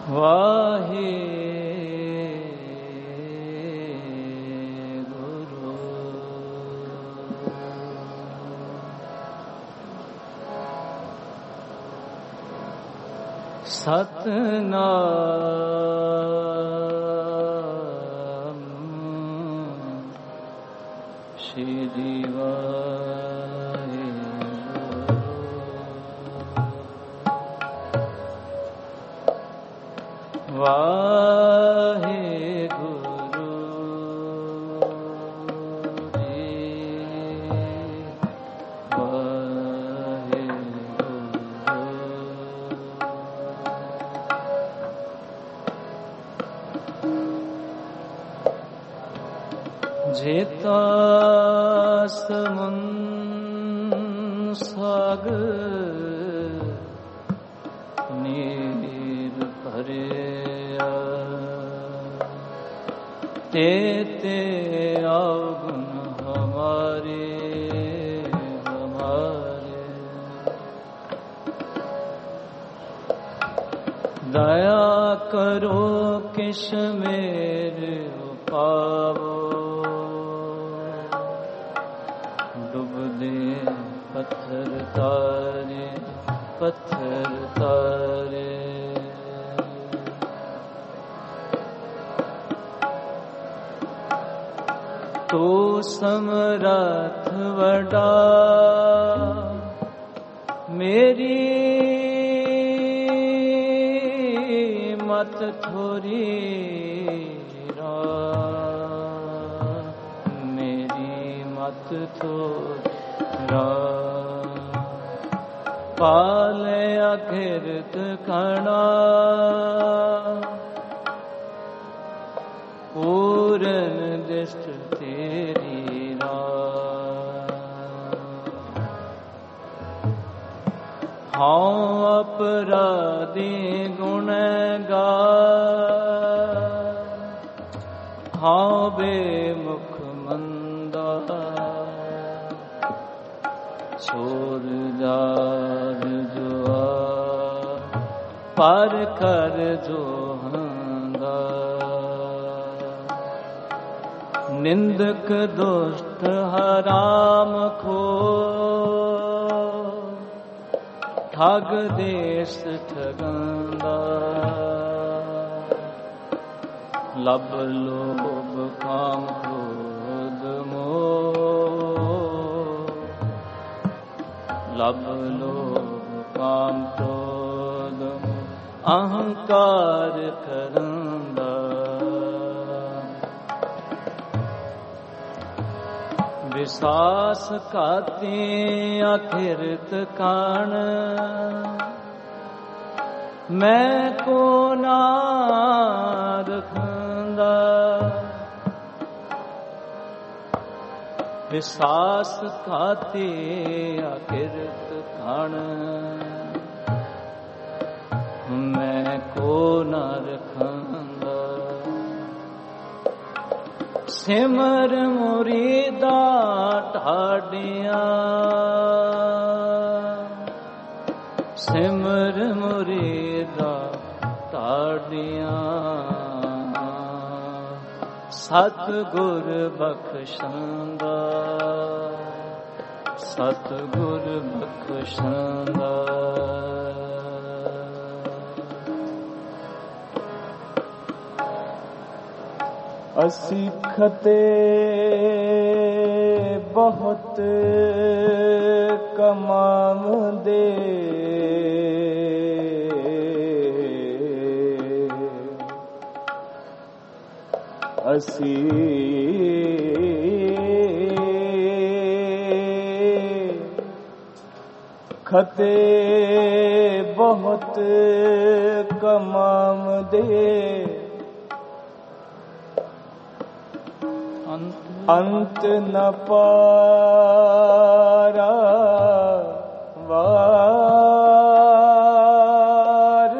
वाहे गुरु। सतनाम श्री वाहेगुरु जी वाहेगुरु। जेता समुन सागर नीर भरे तेते अवगुण हमारे हमारे। दया करो किस मेरे पावो डूब दे पत्थर तारे पत्थर तारे। तो समरथ वडा मेरी मत थोरी मेरी मत थोरा। पाले अघिरत कणा पूरन दृष्ट तेरी हाँ अपराधी गुनहगार हाँ बेमुख मंदा छोड़ जार जुआ पार कर जो हंगा। निंदक दुष्ट हराम खो ठग देश ठगंदा। लब लोभ काम क्रोध मोह लब लोभ काम क्रोध मोह अहंकार करंदा। विसास काते अखिरत कान मैं को ना रखंदा। विसास काते अखिरत कान मैं को ना रखंदा। सिमर मुरीदा ठाडिया सिमर मुरीदा ठाडिया। सतगुर बख्शंदा सतगुर बख्शंदा। असी खते बहुत कमावंदे असी खते बहुत कमावंदे अंत न पारा वार।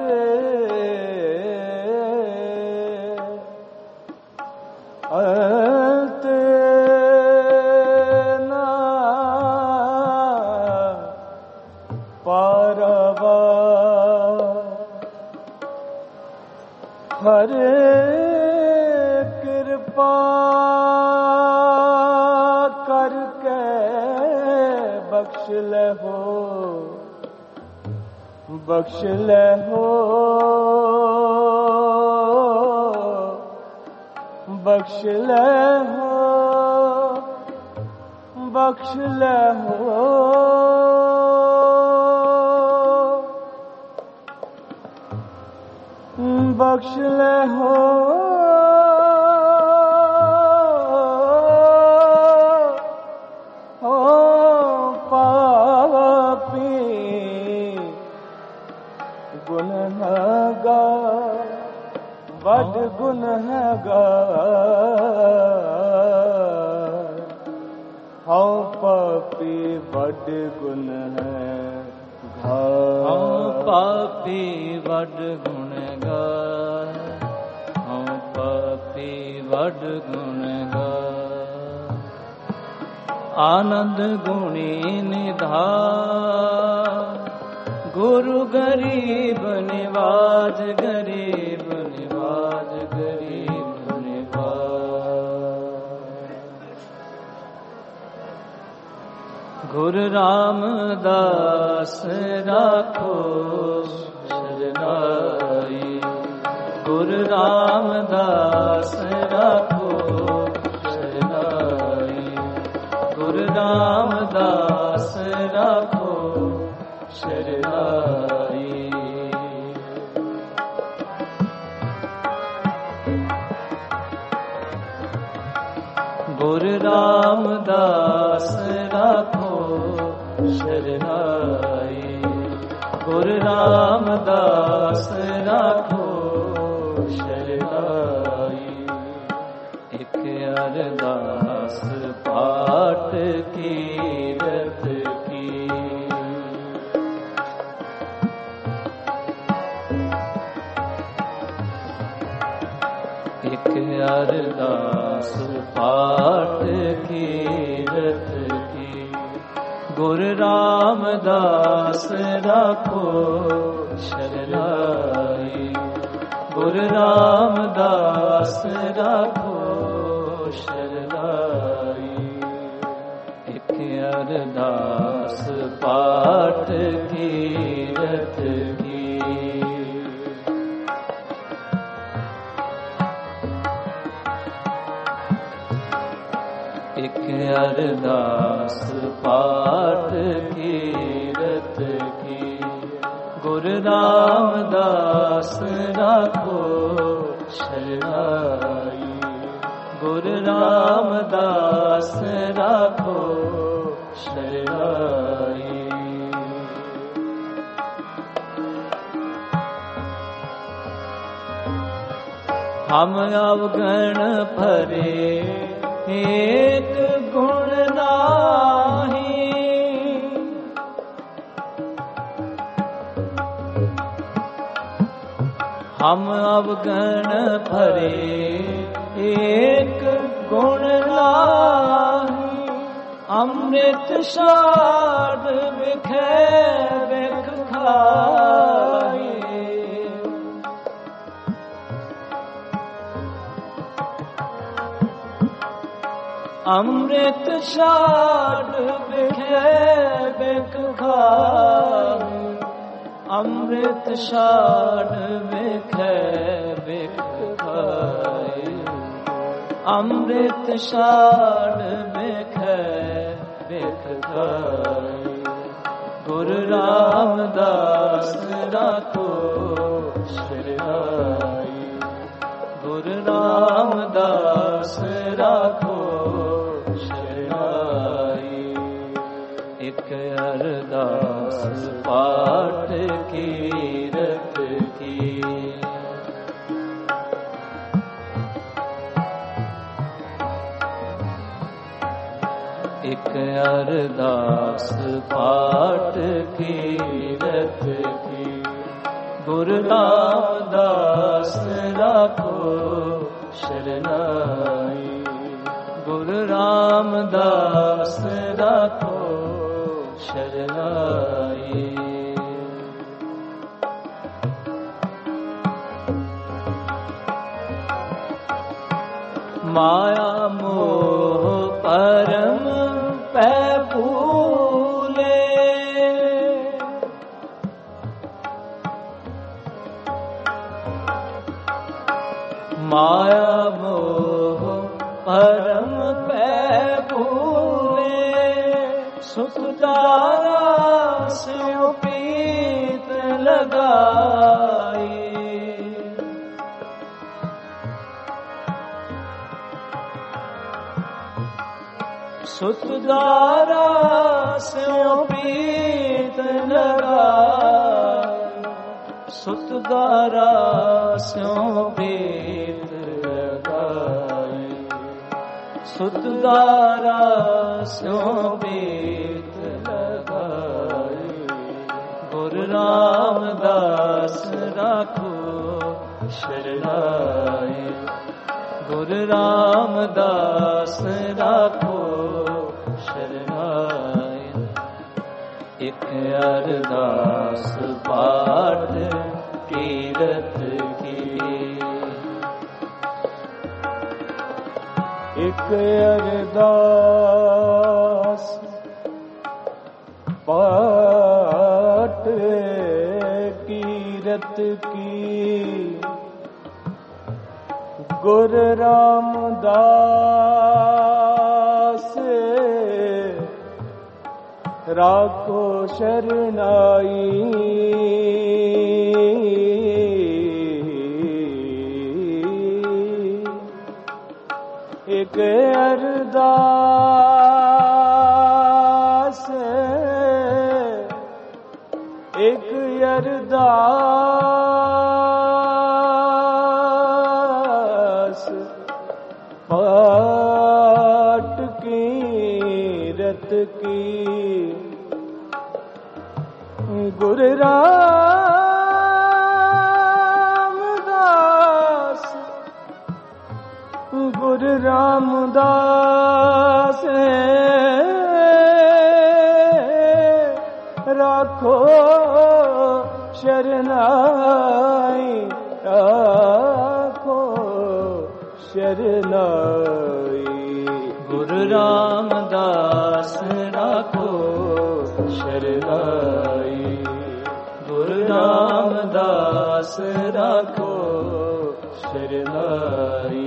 अंत न पारा वार। हरे कृपा करके बख्श ले हो, बख्श ले हो, बख्श ले हो, बख्श ले हो, बख्श ले हो, ओ पापी गुनहगार, बड़ गुनहगार, हो पापी बड़ गुनहगार, हो पापी बड़ गुनहगार, हो पापी बड़ गुनहगार। आनंद गुणी निधान, गुरु गरीब निवाज, गरीब निवाज, गरीब निवाज। गुरु रामदास राखो शरणाई, गुरु रामदास राखो शरणाई, गुरु रामदास राखो शरणाई। गुरु रामदास राखो शरणाई, गुरु रामदास राखो शरणाई। एक अरदास पाठ कीरत की, एक अरदास पाठ कीरत की। गुरु रामदास राखो शरणाई, गुरु रामदास राखो शरणाई। एक अरदास पाठ कीरत की, एक अरदास पाठ कीरत की। गुरु रामदास राखो शरणाई, गुरु रामदास राखो शरणाई। हम अवगण भरे एक गुण नाही, हम अवगण भरे एक गुण नाही। अमृत साध बिखे बिख खाए, अमृत साध बिखे बिख खाए, अमृत साध बिखे बिख खाए, अमृत साध बिखे बिख खाए। गुरु रामदास राखो शरणाई, गुरु रामदास राखो शरणाई। एक अरदास पाठ कीरत की, एक अरदास पाठ कीरत की। गुरु रामदास राखो शरणाई, गुरु रामदास राखो शरणाई। माया मोह परम पै भूले, माया मोह परम पै भूले, सुखदारा स्यों प्रीत लगाई, सुतदारा स्यों प्रीत लगाई, सुतदारा स्यों प्रीत लगाई, सुतदारा स्यों प्रीत लगाई। गुरु रामदास राखो शरणाई, गुरु रामदास राखो शरणाई। एक अरदास पाठ कीरत की, एक अरदास पाठ कीरत की, गुरु रामदास राखो शरणाई। एक अरदास, एक अरदास पाठ कीरत की, गुरु रामदास, गुरु रामदास राखो शरणाई, राखो शरणाई। गुरु रामदास राखो शरणाई, गुरु रामदास राखो शरणाई।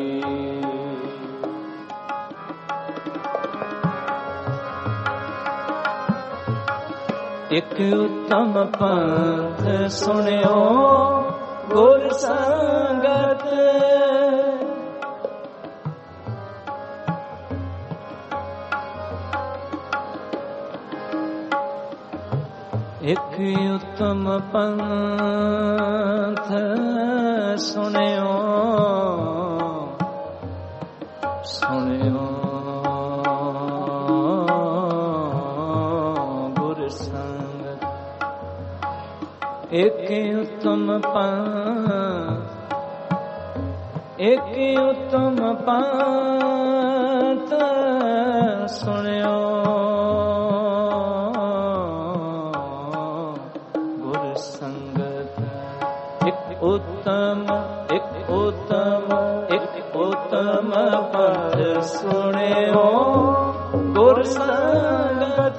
एक उत्तम पंथ सुनियो गुर संगत, एक उत्तम पंथ सुनियो, सुनियो गुर संगत। एक उत्तम पंथ, एक उत्तम पंथ सुनियो गुर संगत। एक उत्तम, एक उत्तम, एक उत्तम पंथ सुनियो गुर संगत।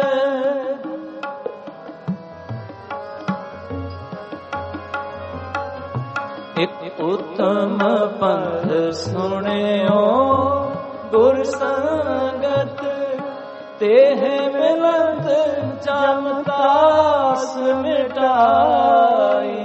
एक उत्तम पंथ सुनियो गुर संगत, तेह मिलत जमतास मिटाई।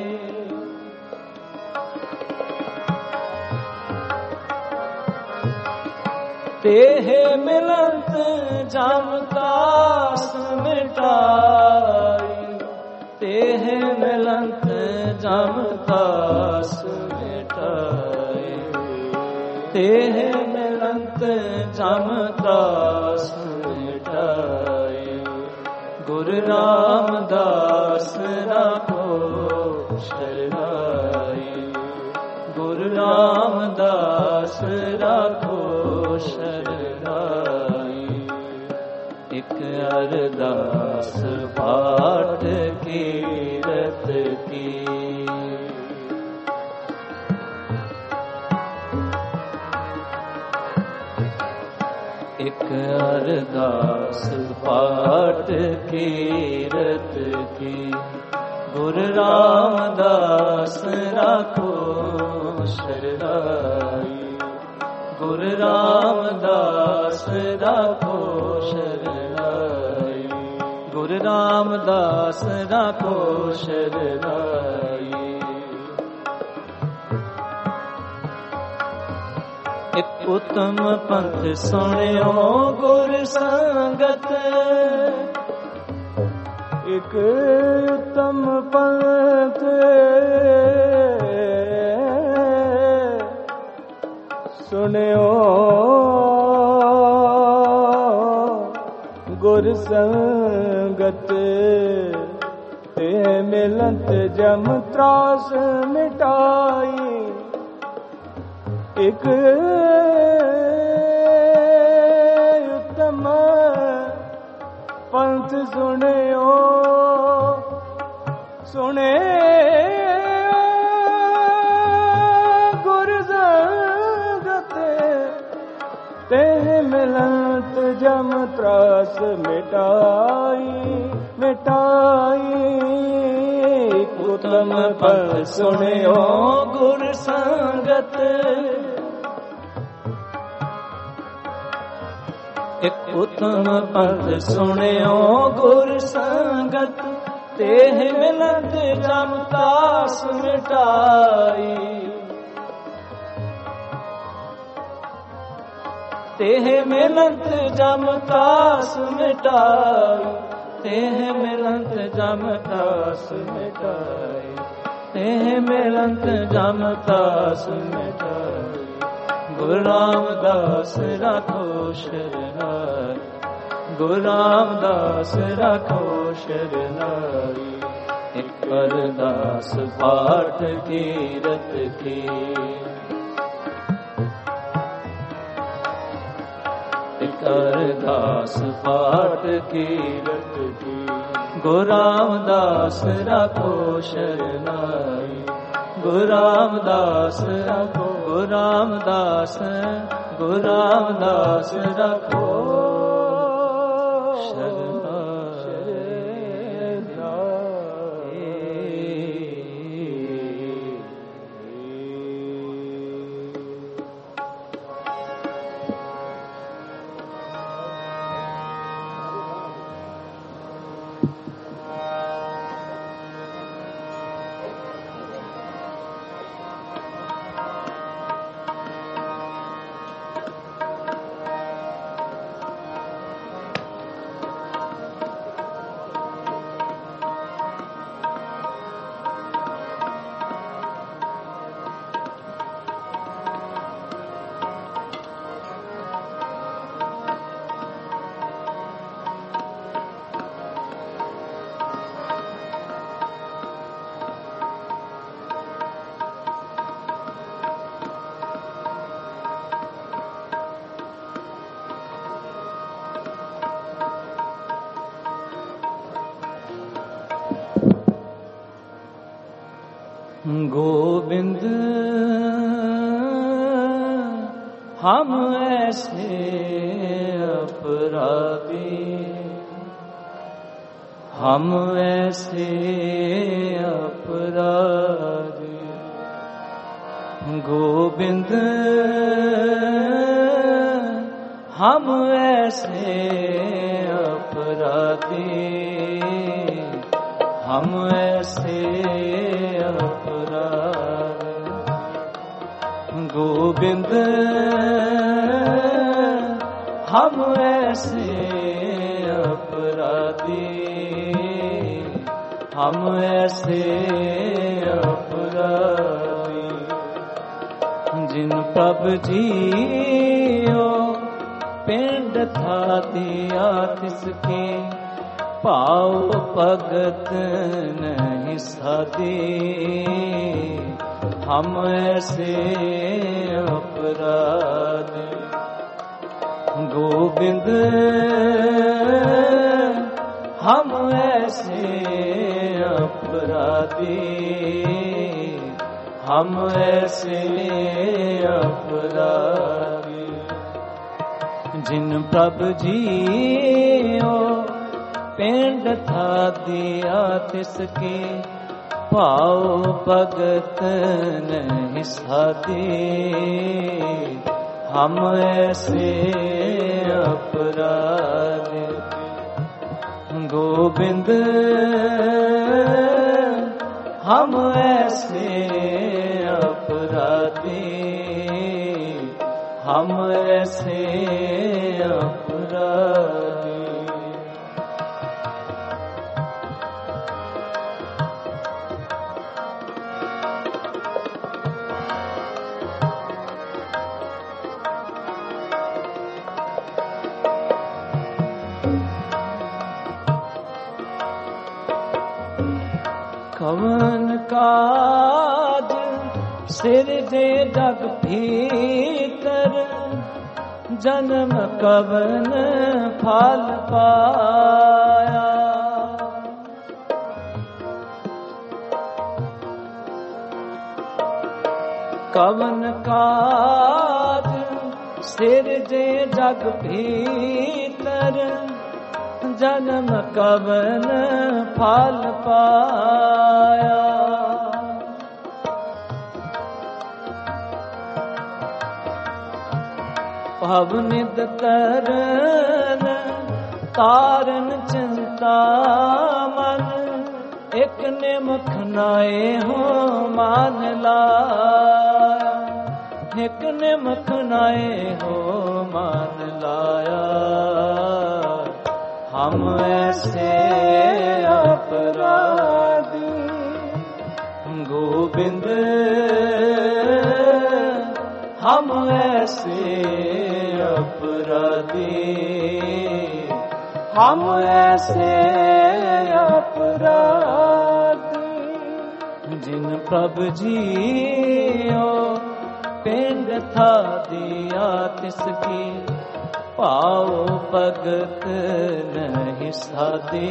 तेह मिलत जमतास मिटाई, तेह मिलत जमतास मिटाई, तेह मिलत जमतास मिटाई। गुरु रामदास राखो शरणाई, गुरु रामदास राखो शरणाई। एक अरदास पाठ कीरत की, अरदास पाठ कीरत की। गुरु रामदास राखो शरणाई। गुरु रामदास राखो शरणाई। गुरु रामदास राखो शरणाई। एक उत्तम पंथ सुनियो गुर संगत। एक उत्तम पंथ सुनियो गुर संगत। ते मिलत जम त्रास मिटाई। एक उत्तम पंथ सुनियो सुने गुर संगत। ते मिलत जम त्रास मिटाई मिटाई। उत्तम पंथ सुनियो गुर संगत। एक उत्तम पंथ सुनियो गुर संगत। तेह मिलत जम त्रास मिटाई। तेह मिलत जम त्रास मिटाई। तेह मिलत जम त्रास मिटाई। तेह मिलत जम त्रास मिटाई। गुरु रामदास राखो शरणाई। गुरु रामदास राखो शरणाई। एक अरदास पाठ कीरत की। एक अरदास पाठ कीरत की। गुरु रामदास राखो शरणाई। गुरु रामदास राखो। गुरु रामदास गुरु रामदास राखो गोविंद हम ऐसे अपराधी। हम ऐसे अपराधी। गोविंद हम ऐसे अपराधी। हम ऐसे अपराधी। गोविंद हम ऐसे अपराधी। हम ऐसे अपराधी। जिन प्रभ जियो पिंड था दिया तिसके। पाओ भगत नहीं साधी। हम ऐसे अपराधी। गोविंद हम ऐसे अपराधी। हम ऐसे अपराधी। जिन प्रभु जियो पिंड था दिया तिसके पाओ भगत नहीं साधे हम ऐसे अपराध गोविंद हम ऐसे अपराधी हम ऐसे अपराधी कवन काज सिर दे जग भीतर जन्म कवन फल पाया कवन काज सिर दे जग भीतर जन्म कवन फल पाया भवनिद तरन तारन चिंता मन एक निमख नाए हो मान लाया एक निमख नाए हो मान लाया हम ऐसे अपराधी गोविंद हम ऐसे अपराधी हम ऐसे अपराधी जिन प्रभु जियो पिंड था दिया तिसकी पाओ भगत नहीं साधे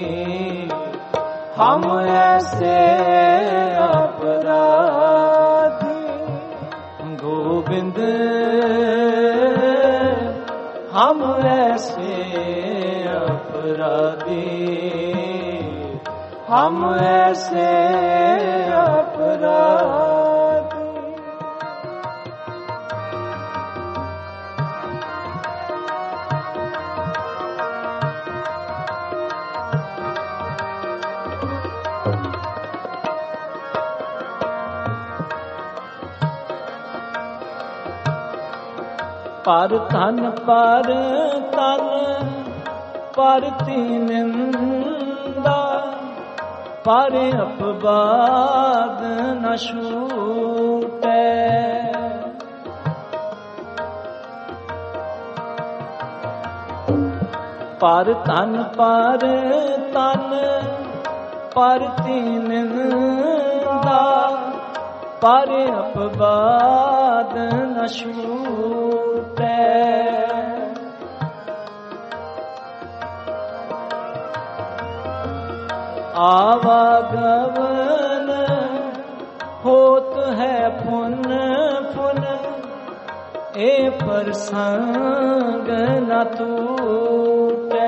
हम ऐसे अपराधी गोविंद हम ऐसे अपराधी हम ऐसे अपराधी पर तन पर तीनिंदा पर अपवाद न छूटे पर तन पर तीनिंदा पर अपवाद न छूटे आवागमन होत है पुन पुन ए प्रसंग न टूटे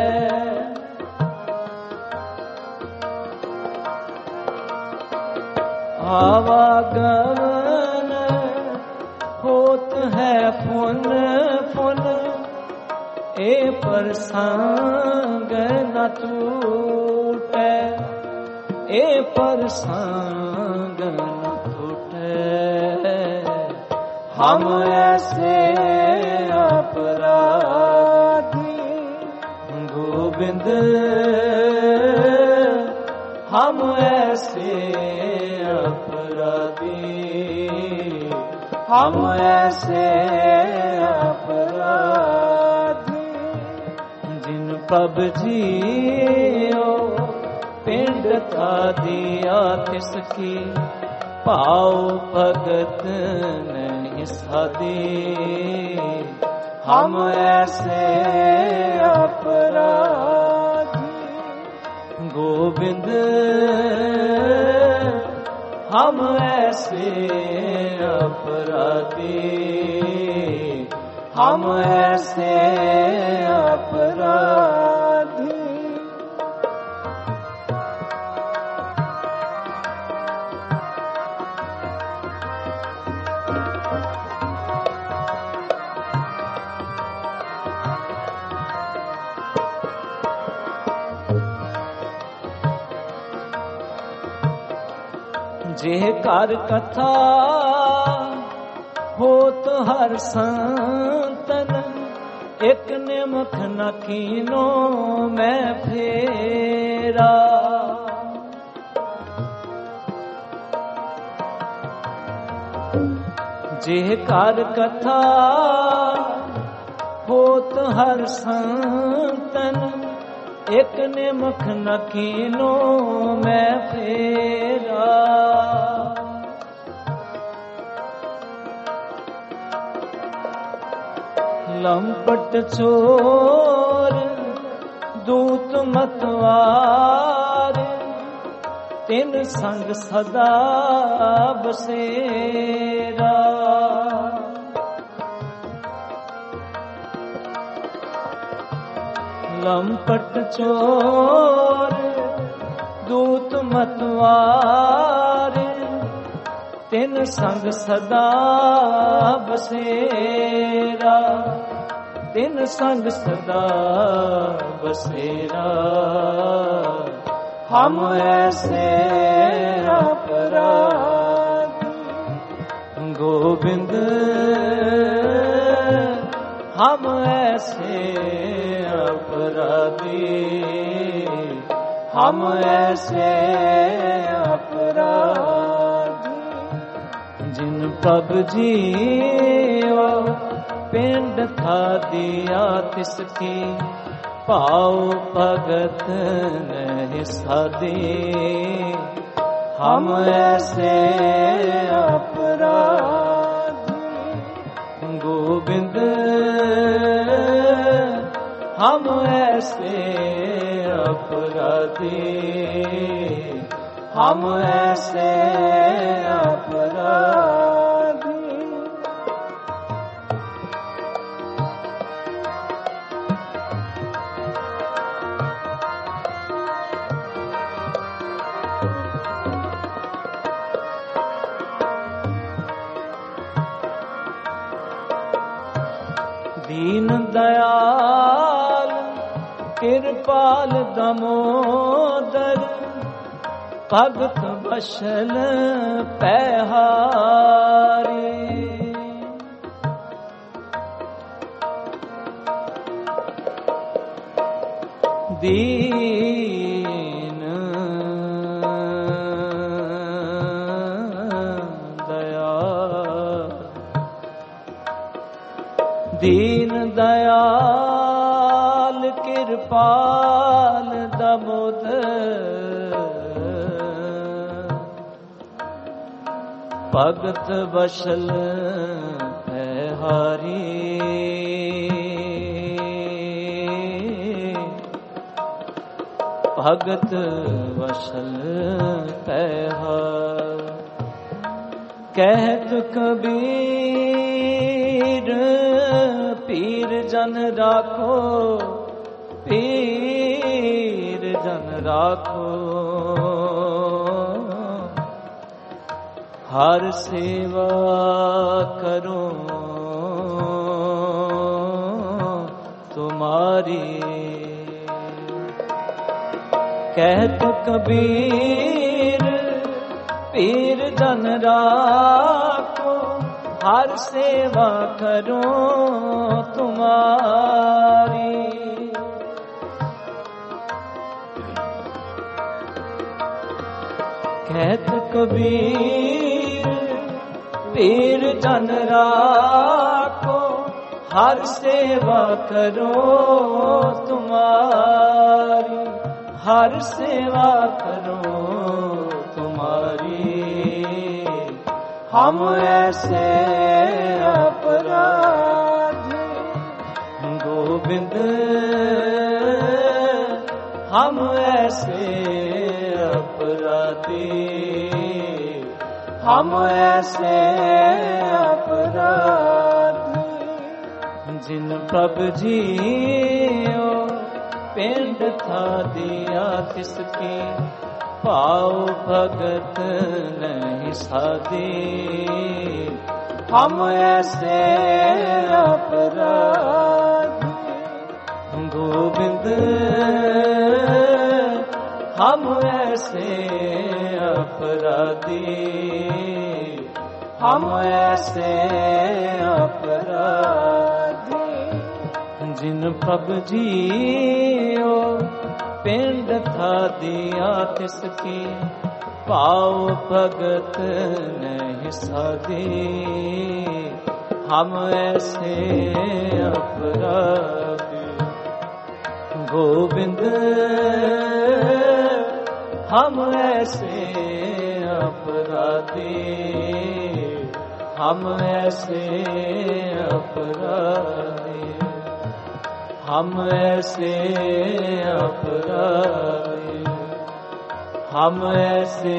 आवागमन होत है पुन पुन ए प्रसंग न टूटे ए प्रसंग न टूटे हम ऐसे अपराधी गोविंद हम ऐसे अपराधी हम ऐसे अपराधी जिन प्रभु जियो पिंड था दिया तिसकी पाओ भगत नहीं साधे हम ऐसे अपराधी गोविंद हम ऐसे अपराधी हम ऐसे अपराधी। जे कर कथा होत हर संतन, एक निमख न कीनो मैं फेरा। जे कर कथा होत हर संतन, एक निमख न कीनो मैं फेरा। लंपट चोर दूत मतवार, तिन संग सदा बसेरा। लंपट चोर दूत मतवार, तिन संग सदा बसेरा। तिन संग सदा बसेरा। हम ऐसे अपराधी गोविंद, हम ऐसे अपराधी, हम ऐसे अपराधी। जिन प्रभु जियो पिंड था दिया तिसकी, पाओ भगत नहीं साधी। हम ऐसे अपराधी गोविंद, हम ऐसे अपराधी, हम ऐसे अपराधी। दीन दयाल कृपाल दामोदर, भगत बशल पैहारी। दीन दयाल, दीन दयाल कृपाल दामोदर, भगत बशल पैहारी। भगत बशल पैहार। कहत कबीर पीर जन राखो, पीर जन राखो। हर सेवा करो तुम्हारी। कहत कबीर पीर जन राखो, हर सेवा करो तुम्हारी। कहत कबीर पीर जन राखो, हर सेवा करो तुम्हारी। हर सेवा करो तुम्हारी। हम ऐसे अपराधी गोविंद, हम ऐसे अपराधी, हम ऐसे अपराधी। जिन प्रभ जियो पिंड था दिया तिसकी, पाओ भगत नहीं साधी। हम ऐसे अपराधी गोविंद, हम ऐसे अपराधी, हम ऐसे अपराधी। जिन प्रभ जियो पिंड था दिया तिसकी, पाओ भगत नहीं साधी। हम ऐसे अपराधी गोविंद, हम ऐसे अपराधी, हम ऐसे अपराधी, हम ऐसे अपराधी, हम ऐसे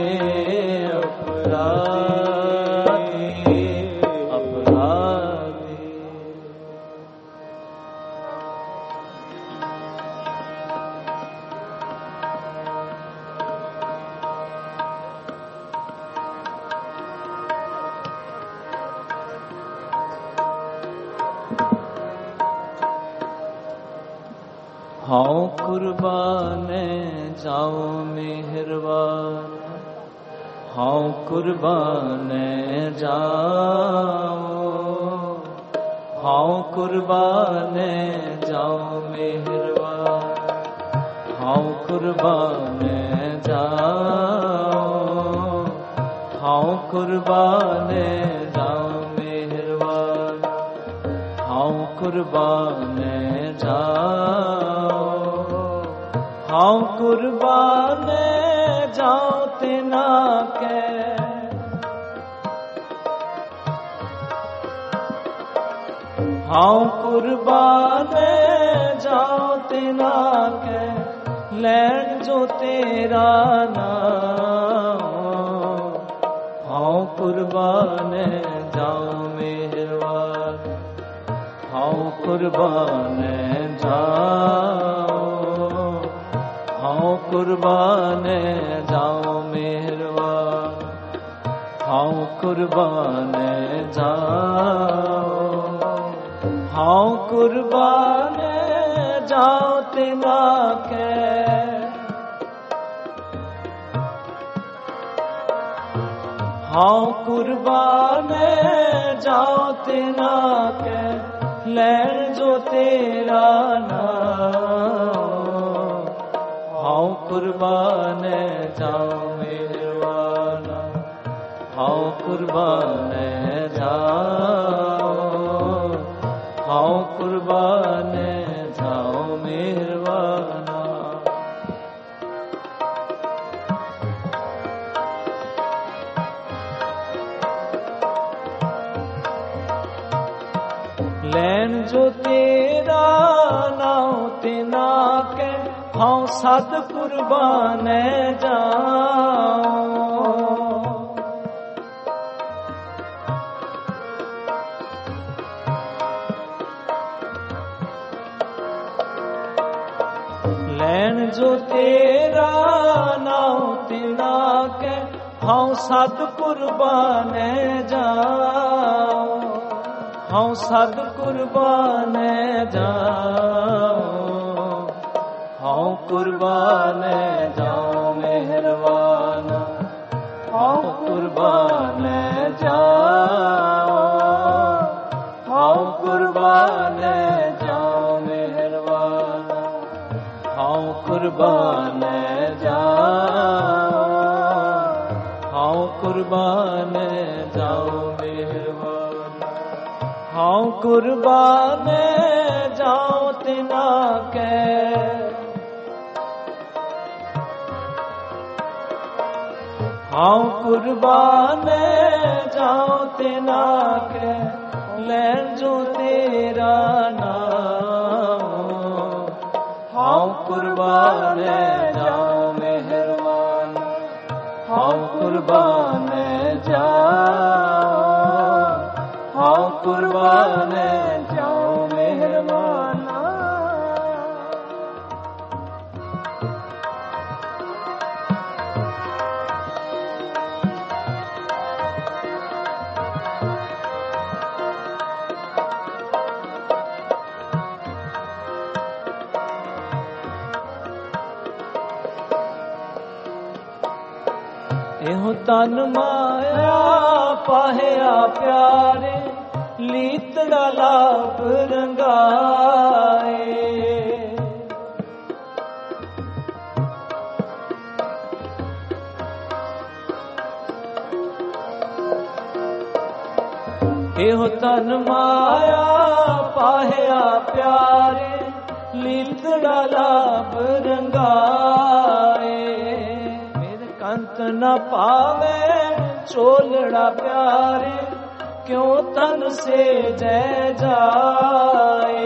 अपराधी, अपराधी। हाँ कुर्बान जाओ मेहरबान, हाँ कुर्बान जाओ, हाँ कुर्बान जाओ मेहरबान, हाँ कुर्बान जाओ, हाँ कुर्बान जाओ मेहरबान, हाँ कुर्बान जाओ, हाँ कुर्बान जाओ तेना के, हाँ कुर्बान जाओ तेना के, लैन जो तेरा नाम। हाँ कुर्बान जाओ मेहरबान, हाँ कुर्बान जाओ, हाँ कुर्बान जाओ मेहरबान, हाँ कुर्बान जाओ, हाँ कुर्बान जाओ तेना के, हाँ कुर्बान जाओ तेना के, लैन जो तेरा नाम। हाँ कुर्बान जाओ मेहरबान, हाँ कुर्बान जाओ, हाँ कुर्बान जाओ मेहरबान। लैन जो तेरा नाम तेना के, हाँ सद कुर्बान जाओ, लैन जो तेरा नाम तेना के, हाँ सद कुर्बान जाओ, हाँ सद कुर्बान जाओ, हाँ कुर्बान जाओ मेहरबान, हाँ कुर्बान जाओ, हाँ कुर्बान जाओ मेहरबान, हाँ कुर्बान जाओ, हाँ कुर्बान जाओ मेहरबान, हाँ कुर्बान जाओ तेना के, हाँ कुर्बान जाओ तेना के, लैन जो तेरा नाम। हाँ कुर्बान जाओ मेहरबान, हाँ कुर्बान जाओ, हाँ कुर्बान जाओ मेहरबान, एहो तन माया पाहिया प्यारे लीतड़ा लाभ रंगाए। एहो तन माया पाहिया प्यारे लीतड़ा लाभ रंगाए। मेरे कंत न पावे चोलड़ा प्यारे क्यों तन से जय जाए।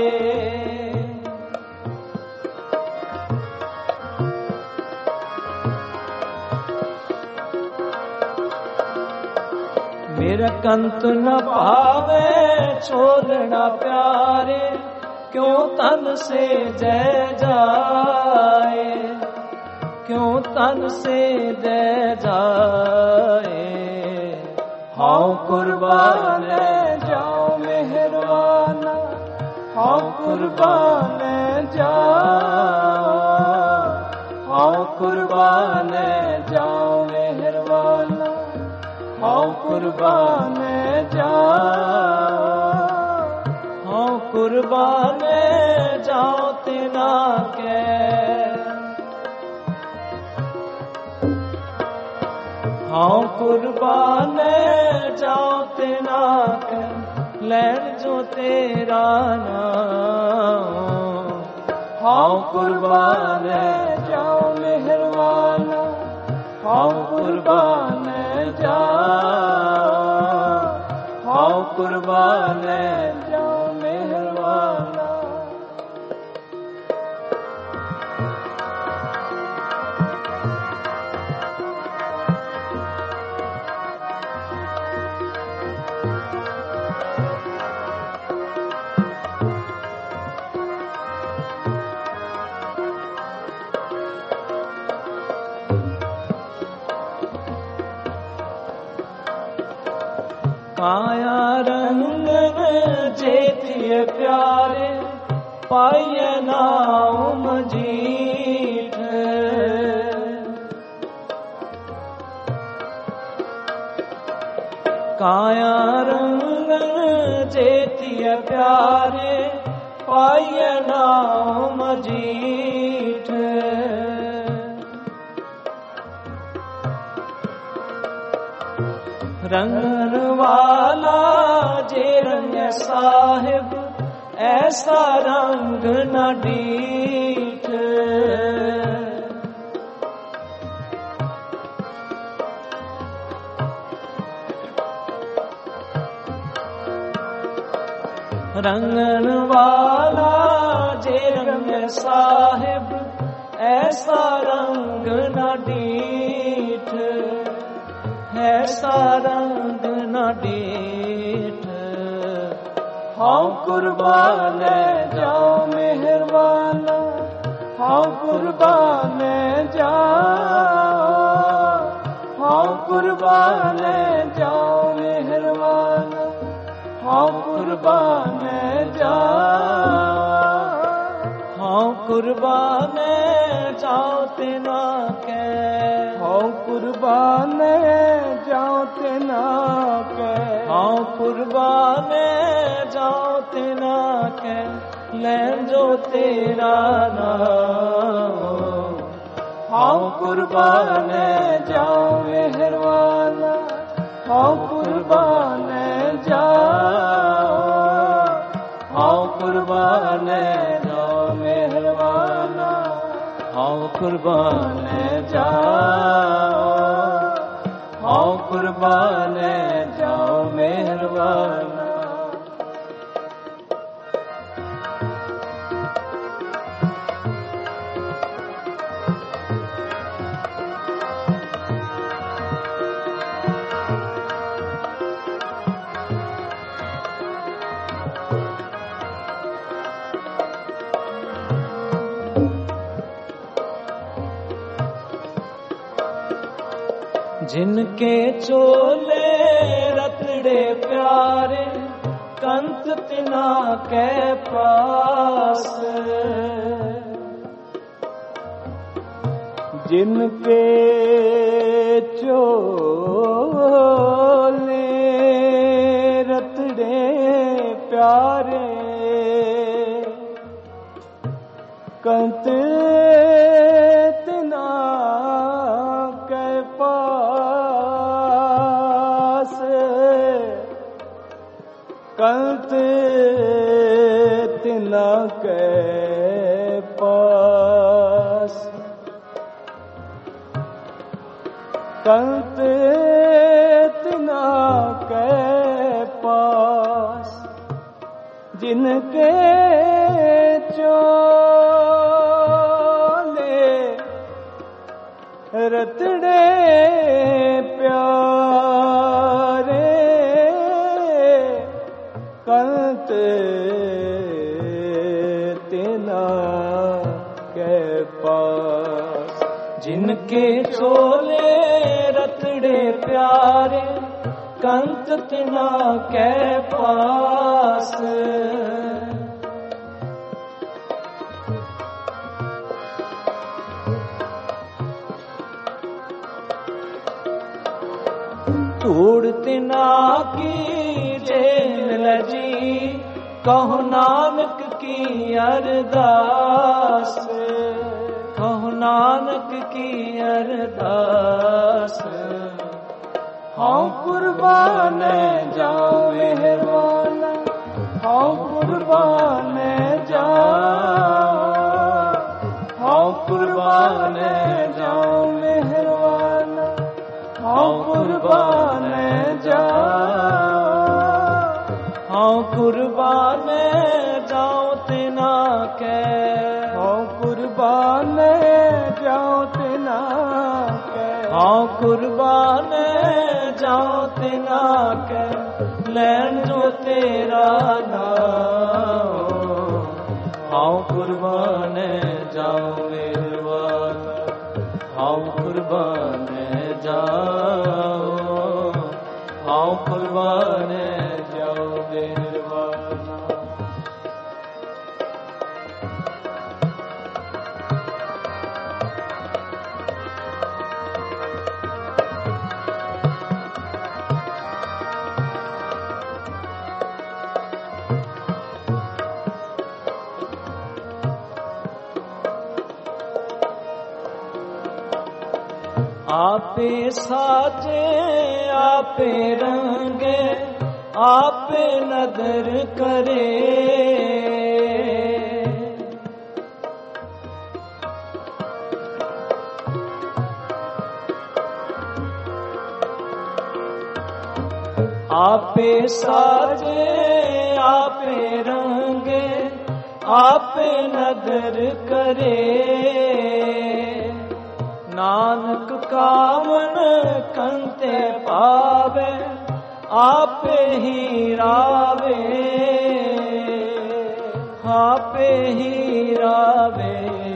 मेरा कंत न पावे छोड़ना प्यारे क्यों तन से जय जाए। क्यों तन से जय जाए। हाँ कुर्बान जाओ मेहरबाना, हाँ कुर्बान जाओ, हाँ कुर्बान जाओ मेहरबाना, हाँ कुर्बान जाओ, हाँ कुर्बान जाओ तेना के। हाँ कुर्बान जाओ तेना के लैन जो तेरा नाम। हाँ कुर्बान जाओ मेहरबाना, हाँ कुर्बान जाओ, हाँ कुर्बान जाओ मेहरबाना। काया रंग जेठिए प्यारे पाइए नाम जीठ। काया रंग जेठिए प्यारे पाइए नाम जीठ। रंगन वाला जे रंग साहिब ऐसा रंग न डीठ। रंगन वाला जे रंग साहिब ऐसा रंग न डीठ। ऐसा रंग न डीठ। हाँ कुर्बान जाओ मेहरबाना, हाँ कुर्बान जाओ, हाँ कुर्बान जाओ मेहरबाना, हाँ कुर्बान जाओ, हाँ कुर्बान जाओ तेना के। हाँ कुर्बान जाओ तेना के, हाँ कुर्बान जाओ तेना के ले जो तेरा नाम। हाँ कुर्बान जाओ मेहरबाना, हाँ कुर्बान जाओ, हाँ कुर्बान जाओ मेहरबाना, हाँ कुर्बान जाओ, हाँ कुर्बान जाओ मेहरबाना। जिनके चोले रतड़े प्यारे कंत तिना के पास। जिनके चोले कंत तिना के पास, कंत तिना के पास, जिनके चोले रतड़े प्यारे, कंत तिना के पास, जिनके चोले रतड़े प्यारे, कंत तिना के पास। धूड़ तिना की जेल लजी, कहो नानक की अरदास, कहो नानक की अरदास। हाँ कुर्बान जाओ मेहरबाना, हाँ कुर्बान जाओ, हाँ कुर्बान जाओ मेहरबाना, हाँ कुर्बान जाओ, हाँ कुर्बान जाओ तिना के, हाँ कुर्बान जाओ तिना के, हाँ कुर्बान जाओ तिना के, लैन जो तेरा नाम। हाँ कुर्बान जाओ मेहरबाना, हाँ कुर्बान जाओ, हाँ कुर्बान जाओ मेहरबाना। आपे साजे आपे रंगे, आपे नदर करे, आपे साजे आपे रंगे, आपे नदर करे। नानक कामन कंते पावे, आपे ही रावे, आपे ही रावे।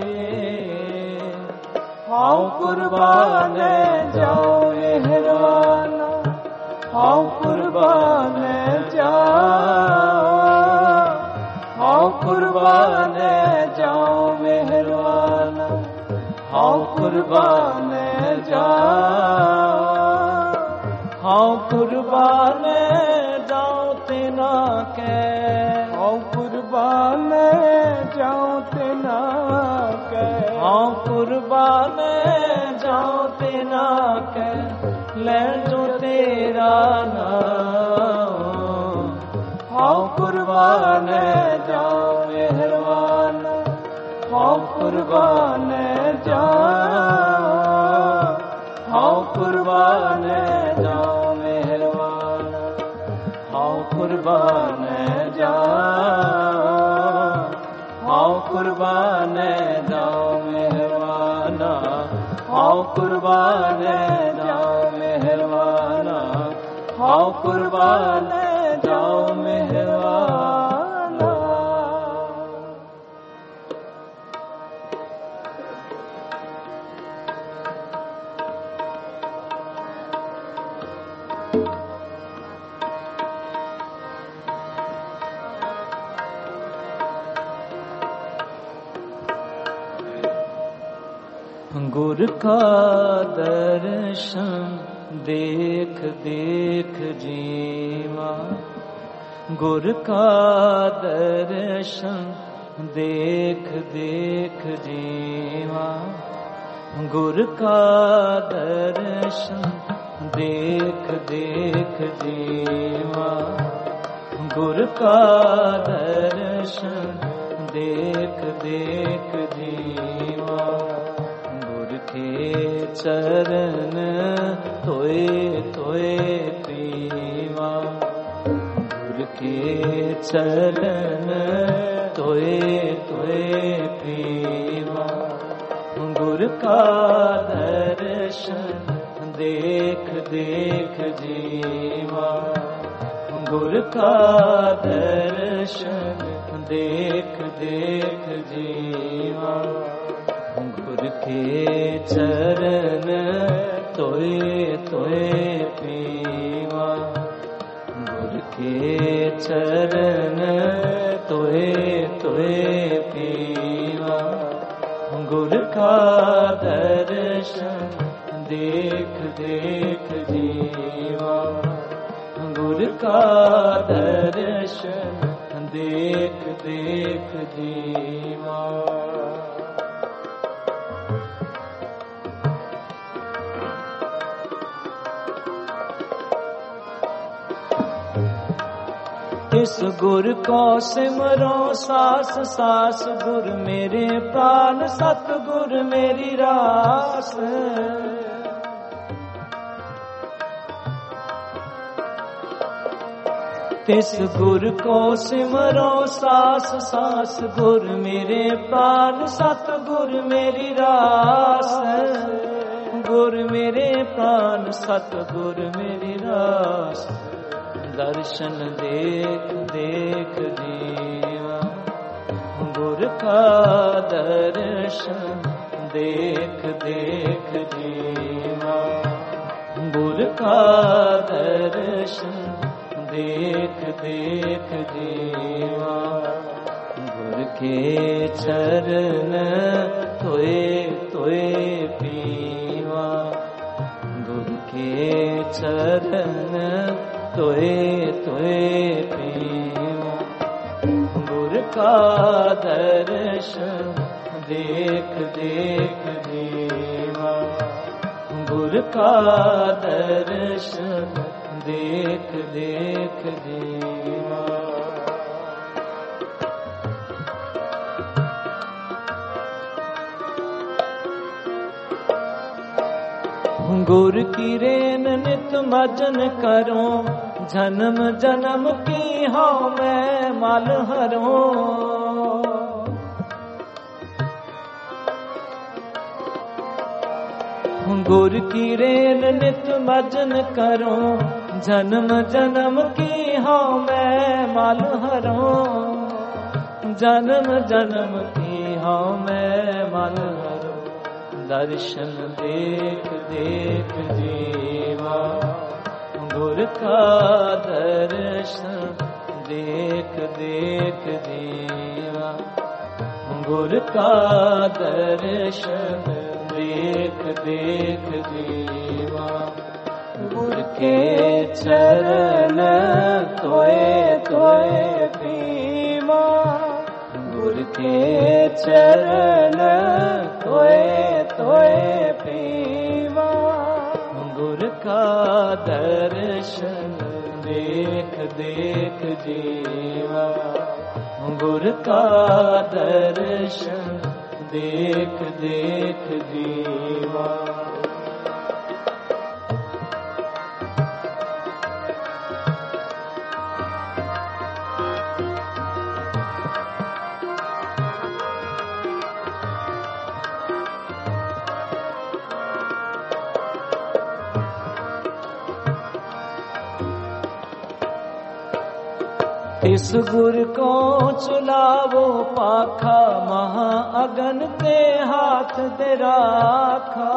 हाँ कुर्बान जाओ मेहरबाना, हाँ कुर्बान जाओ, हाँ कुर्बान जाओ मेहरबाना, हाँ कुर्बान जाओ, हाँ कुर्बान जाओ तिना के, हाँ कुर्बान जाओ तिना के, हाँ कुर्बान जाओ तिना के, ले जो तेरा नाम। हाँ कुर्बान जाओ मेहरबाना, हाँ कुर्बान जाओ, हाँ कुर्बान जाओ मेहरबाना, हाँ कुर्बान जाओ, हाँ कुर्बान जाओ मेहरबाना, हाँ कुर्बान जाओ मेहरबाना, हाँ कुर्बान जाओ मेहरबाना। गुर का दर्शन देख देख जीवा, गुर का दर्शन देख देख जीवा, गुर का दर्शन देख देख जीवा, गुर का दर्शन देख देख जीवा, गुर के चरण तोए तोए पीवा, गुर के चरण तोए तोए पीवा, गुर का दर्शन देख देख जीवा, गुर का दर्शन देख देख जीवा, गुर के चरण तोए तोए पीवा, गुर के चरण तोए तोए पीवा, गुर का दर्शन देख देख जीवा, गुर का दर्शन देख देख जीवा। इस गुर को सिमरो सास सास, गुर मेरे प्राण सतगुर मेरी रास, इस गुर को सिमरो सास सास, गुर मेरे प्राण सतगुर मेरी रास, गुर मेरे प्राण सतगुर मेरी रास, दर्शन देख देख जीवा, गुर का दर्शन देख देख जीवा, गुर का दर्शन देख देख जीवा, गुर के चरण तोए तोए पीवा, गुर के चरण तोए तोए पीवा, गुर का दर्शन देख देख जीवा, गुर का दर्शन देख देख जीवा। गुर की रेन नित मजन करो, जन्म जन्म की हाँ मैं मल हरो, गुर की रेन नित मजन करो, जन्म जन्म की हाँ मैं मल हरो, जन्म जन्म की हाँ मैं मल हरो, दर्शन देख देख जीवा, गुर का दर्शन देख देख जीवा, गुर का दर्शन देख देख जीवा, गुर के चरण तोए तोए पीवा, गुर के चरण तोए तोए पीवा, गुर का दर्शन देख देख जीवा, गुर का दर्शन देख देख जीवा। इस गुर को चुलावो पाखा, महा अगन ते हाथ दे राखा,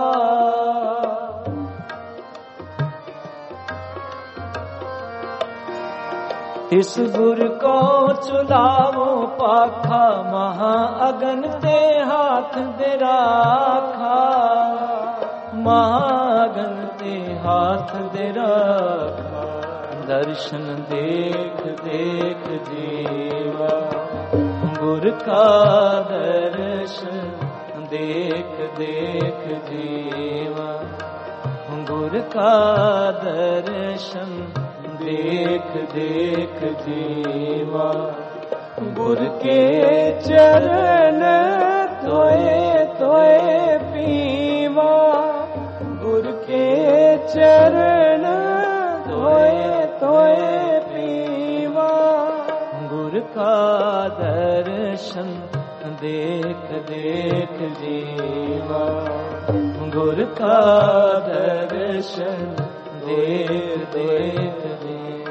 इस गुर को चुलावो पाखा, महा अगन ते हाथ दे राखा, महा अगन ते हाथ दे राखा, दर्शन देख देख जीवा, गुर का दर्शन देख देख जीवा, गुर का दर्शन देख देख जीवा। गुर के चरण तोए तोए पीवा, गुर के चरण तोए तोए पीवा। गुर का दर्शन देख देख जीवा, गुर का दर्शन देख देख जीवा।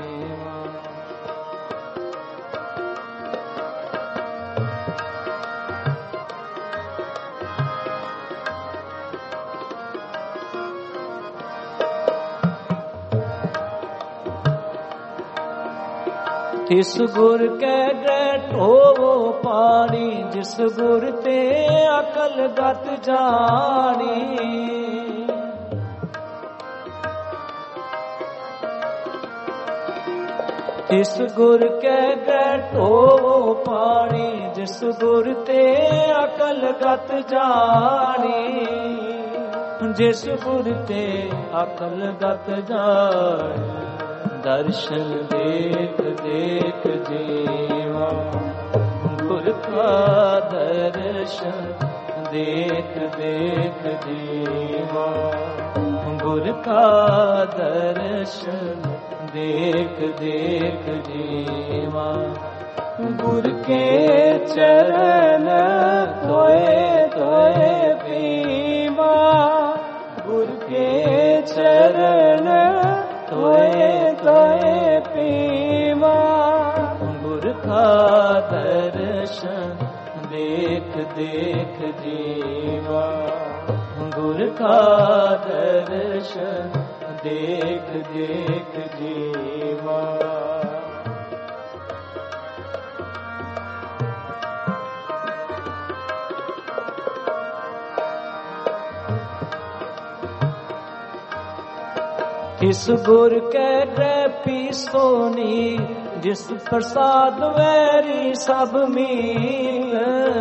जिस गुर के गैठो पानी, जिस गुर ते अकल गत जानी। जिस गुर के गैठो पानी, जिस गुर ते अकल गत जानी। जिस गुर ते अकल गत जानी, दर्शन देख देख जीवा। गुर का दर्शन देख देख जीवा, गुर का दर्शन देख देख जीवा। गुर के चरण तोए तोए पीवा, गुर के चरण तोए तोए पीवा। गुर का दर्शन देख देख जीवा, गुर का दर्शन देख देख जीवा। किस गुर के ग्रपी सोनी, जिस प्रसाद वैरी सब मीत।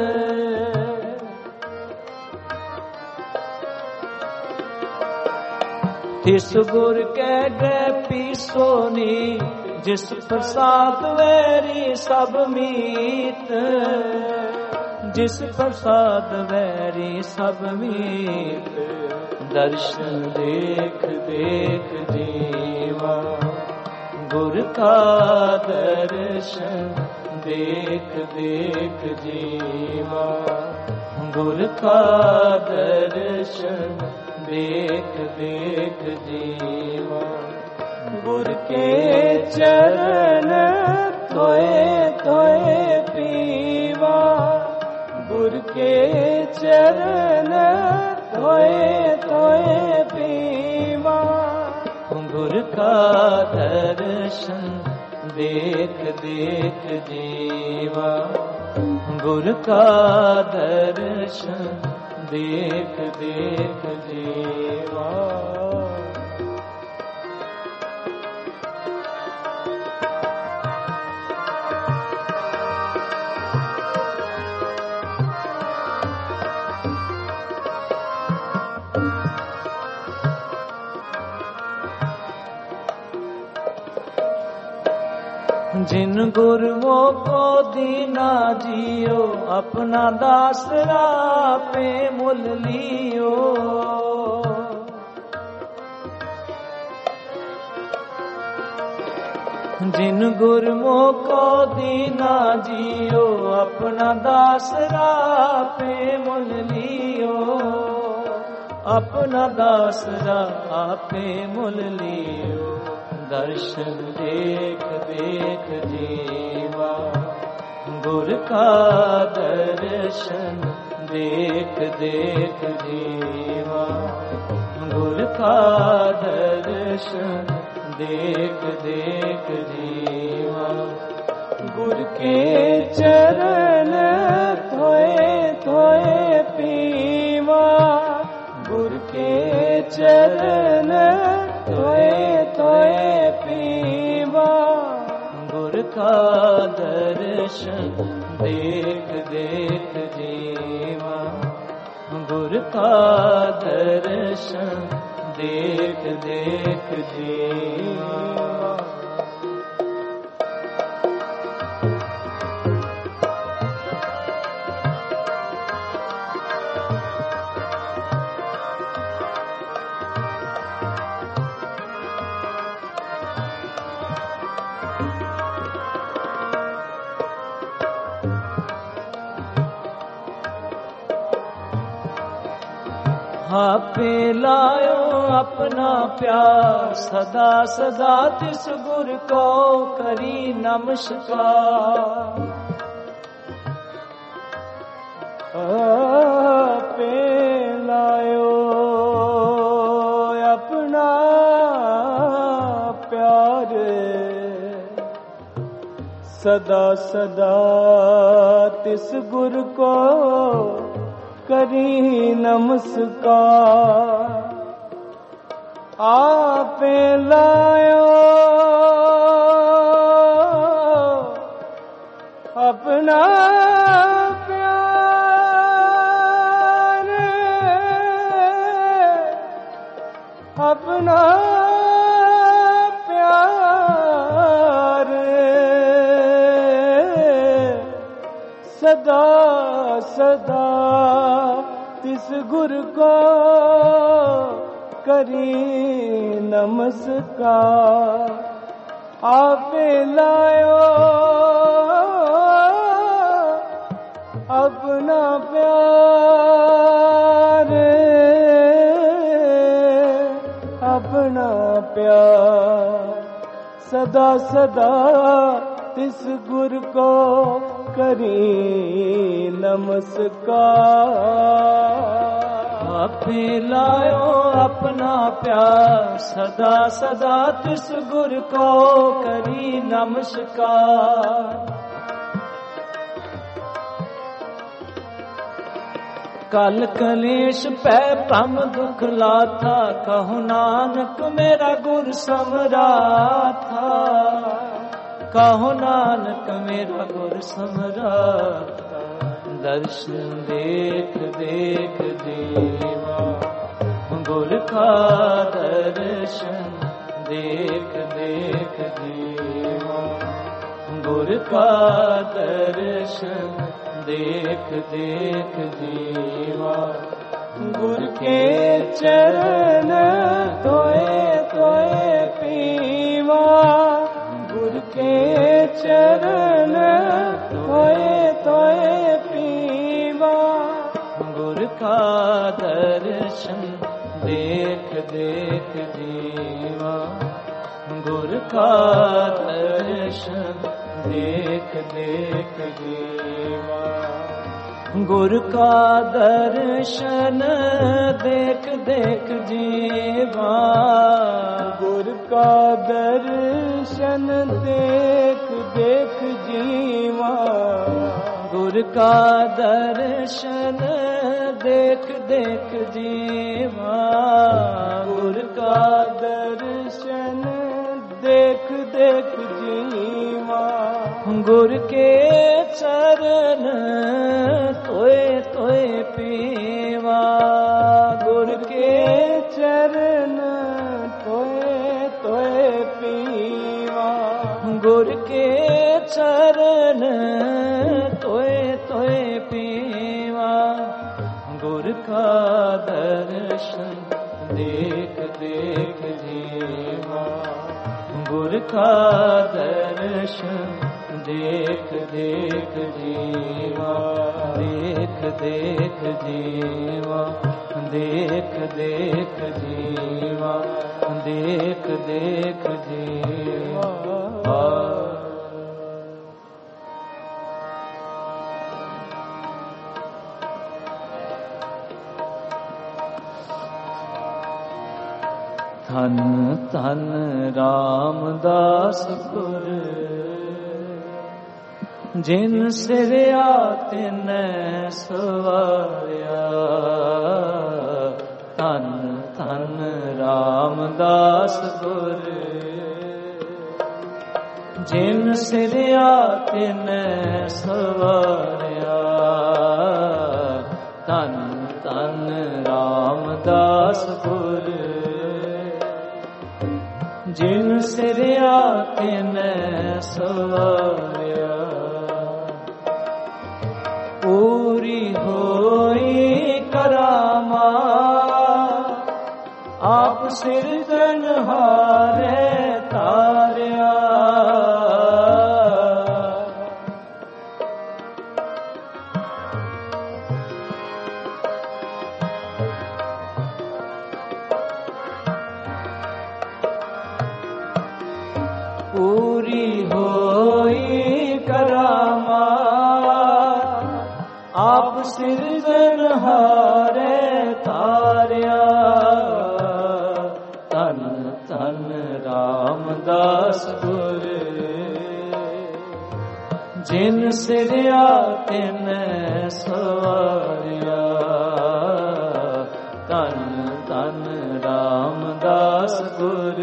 किस गुर के ग्रपी सोनी, जिस प्रसाद वैरी सब मीत। जिस प्रसाद वैरी सब मीत, दर्शन देख देख जीवा। गुर का दर्शन देख देख जीवा, गुर का दर्शन देख देख जीवा। गुर के चरण तोए तोए पीवा, गुर के चरण तोए तोए पीवा। गुर का दर्शन देख देख जीवा, गुर का दर्शन देख देख जीवा। जिन गुरुओं को दीना जियो, अपना दासरा पे मुल लियो। जिन गुरुओं को दीना जियो, अपना दासरा पे मुल लियो। अपना दासरा आपे मुल लियो। दर्शन देख देख जीवा, गुर का दर्शन देख देख जीवा। गुर का दर्शन देख देख जीवा। गुर के चरण थोए थोए पीवा। गुर के चरण थोए थोए पीवा। गुर का दर्शन देख देख जीवा। गुर का दर्शन देख देख जीवा। आपे लायो अपना प्यार, सदा सदा तिस गुर को करी नमस्कार। आपे लायो अपना प्यार, सदा सदा तिस गुर को करी नमस्कार। आपे लायो अपना प्यार, अपना प्यार, सदा सदा तिस गुर को करी नमस्कार। आपे लायो अपना प्यार, अपना प्यार, सदा सदा तिस गुर को करी नमस्कार। आपे लायो अपना प्यार, सदा सदा तिस गुर को करी नमस्कार। कल कलेश पै भ्रम दुख लाथा, कहु नानक मेरा गुर समराथा। कहो नानक मेरा गुर समराथा, दर्शन देख देख जीवा। गुर का दर्शन देख देख जीवा। गुर का दर्शन देख देख जीवा। गुर के चरण धोए धोए पीवा। गुर के चरण धोए धोए पीवा। गुर का दर्शन देख देख जीवा। गुर का दर्शन देख देख जीवा। गुर का दर्शन देख देख जीवा। गुर का दर्शन देख देख जीवा। गुर का दर्शन देख देख जीवा। गुर का दर्शन देख देख जीवा। गुर के चरण तोए तोए पीवा। गुर के चरण तोए तोए पीवा। गुर के चरण तोए तोए पीवा। गुर का दर्शन देख देख जीवा। गुर का दर्शन देख देख जीवा। देख देख जीवा। देख देख जीवा। देख देख जीवा। धन धन रामदास गुर, जिन सिरया तिन सवारिया। धन धन रामदास गुर, जिन सिरया तिन सवारिया। धन धन रामदास गुर, जिन सिरया तिन सवारिया। पूरी होई करामा, आप सिरजनहारे तारिया। ਪੂਰੀ ਹੋਈ ਕਰਾਮਾਤ ਆਪ ਸਿਰਜਣਹਾਰੇ ਤਾਰਿਆ। ਧੰਨ ਧੰਨ ਰਾਮਦਾਸ ਗੁਰ ਜਿਨ ਸਿਰਿਆ ਤਿਨ ਸਵਾਰਿਆ। ਧੰਨ ਧੰਨ ਰਾਮਦਾਸ ਗੁਰ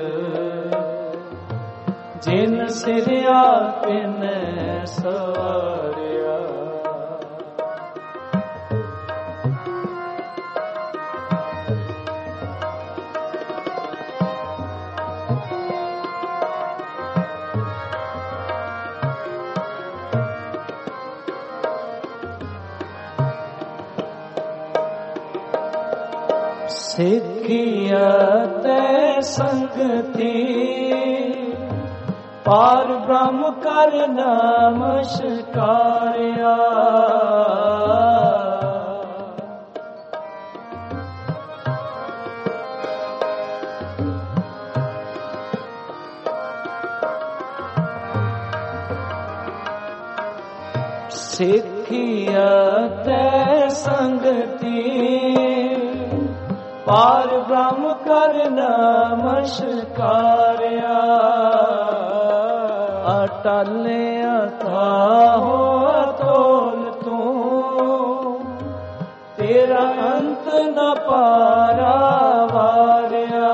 ਜਿਨ ਸਿਰਿਆ ਤਿਨ ਸਵਾਰਿਆ। ਸਿੱਖਿਆ ਤੈ ਸੰਗਤੀ ਪਾਰ ਬ੍ਰਹਮ ਕਰ ਨਮਸਕਾਰਿਆ। ਸਿੱਖਿਆ ਤੈ ਸੰਗਤੀ ਪਾਰ ਬ੍ਰਹਮ ਕਰ ਨਮਸਕਾਰਿਆ। ਅਟਲ ਅਥਾਹੁ ਅਤੁਲ ਤੂੰ ਤੇਰਾ ਅੰਤ ਨ ਪਾਰਾਵਾਰਿਆ।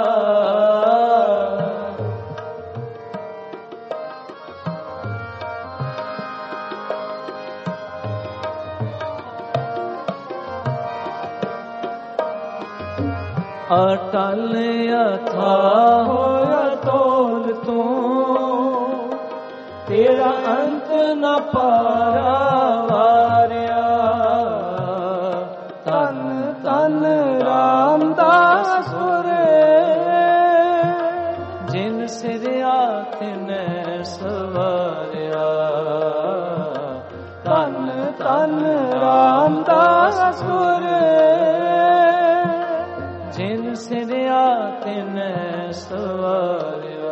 ਅਟਲ ਅਥਾਹੁ ਅਤੁਲ ਤੂੰ ਤੇਰਾ ਅੰਤ ਨ ਪਾਰਾਵਾਰਿਆ। ਧੰਨ ਧੰਨ ਰਾਮਦਾਸ ਗੁਰ ਜਿਨ ਸਿਰਿਆ ਤਿਨ ਸਵਾਰਿਆ। ਧੰਨ ਧੰਨ ਰਾਮਦਾਸ ਗੁਰ ਜਿਨ ਸਿਰਿਆ ਤਿਨ ਸਵਾਰਿਆ।